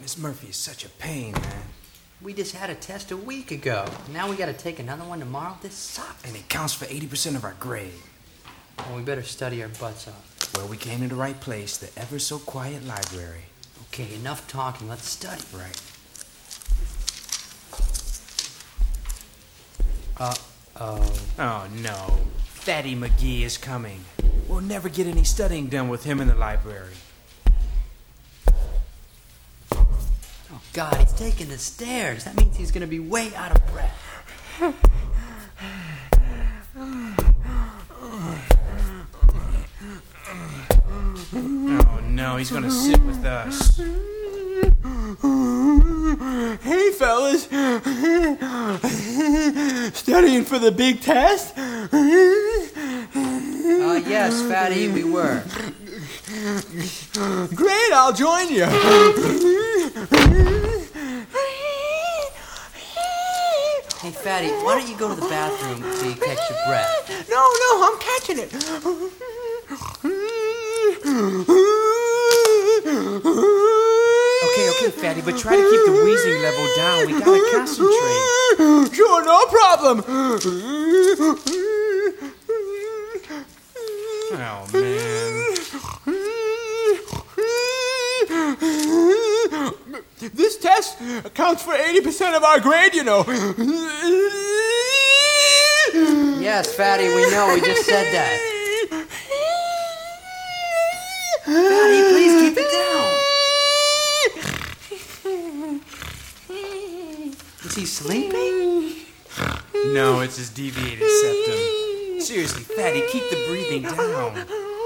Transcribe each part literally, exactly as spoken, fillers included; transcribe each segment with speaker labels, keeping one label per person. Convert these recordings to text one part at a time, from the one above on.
Speaker 1: This Murphy is such a pain, man.
Speaker 2: We just had a test a week ago. Now we gotta take another one tomorrow? This sucks.
Speaker 1: And it counts for eighty percent of our grade.
Speaker 2: Well, we better study our butts off.
Speaker 1: Well, we came to the right place, the ever-so-quiet library.
Speaker 2: Okay, enough talking. Let's study.
Speaker 1: Right.
Speaker 2: Uh-oh.
Speaker 1: Oh, no. Fatty McGee is coming. We'll never get any studying done with him in the library.
Speaker 2: Oh, God, he's taking the stairs. That means he's gonna be way out of breath.
Speaker 1: Oh, no, he's gonna sit with us.
Speaker 3: Hey, fellas. Studying for the big test?
Speaker 2: Uh, yes, Fatty, we were.
Speaker 3: Great, I'll join you.
Speaker 2: Hey, Fatty, why don't you go to the bathroom so you catch your breath?
Speaker 3: No, no, I'm catching it.
Speaker 1: Okay, okay, Fatty, but try to keep the wheezing level down. We gotta concentrate.
Speaker 3: Sure, no problem.
Speaker 1: Oh, man.
Speaker 3: This test accounts for eighty percent of our grade, you know.
Speaker 2: Yes, Fatty, we know. We just said that. Fatty, please keep it down. Is he sleeping?
Speaker 1: No, it's his deviated septum. Seriously, Fatty, keep the breathing down.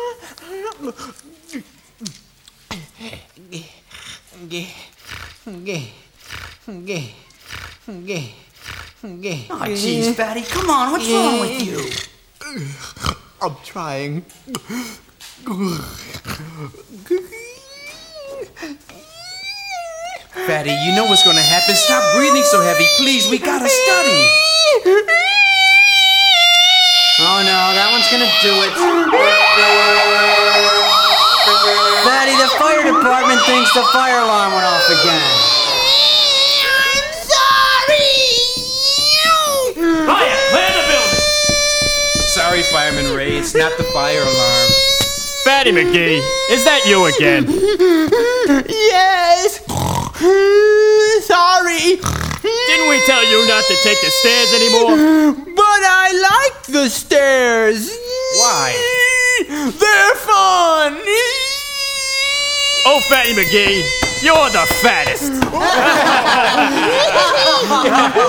Speaker 2: Oh, jeez, Fatty, come on. What's wrong with you?
Speaker 3: I'm trying.
Speaker 1: Fatty, you know what's gonna happen. Stop breathing so heavy, please. We gotta study.
Speaker 2: Oh, no, that one's gonna do it. Fatty, the fire department thinks the fire alarm went off again.
Speaker 4: Fire! Clear the building!
Speaker 1: Sorry, Fireman Ray, it's not the fire alarm.
Speaker 4: Fatty McGee, is that you again?
Speaker 3: Yes. Sorry.
Speaker 4: Didn't we tell you not to take the stairs anymore?
Speaker 3: But I like the stairs.
Speaker 1: Why?
Speaker 3: They're fun.
Speaker 4: Oh, Fatty McGee, you're the fattest.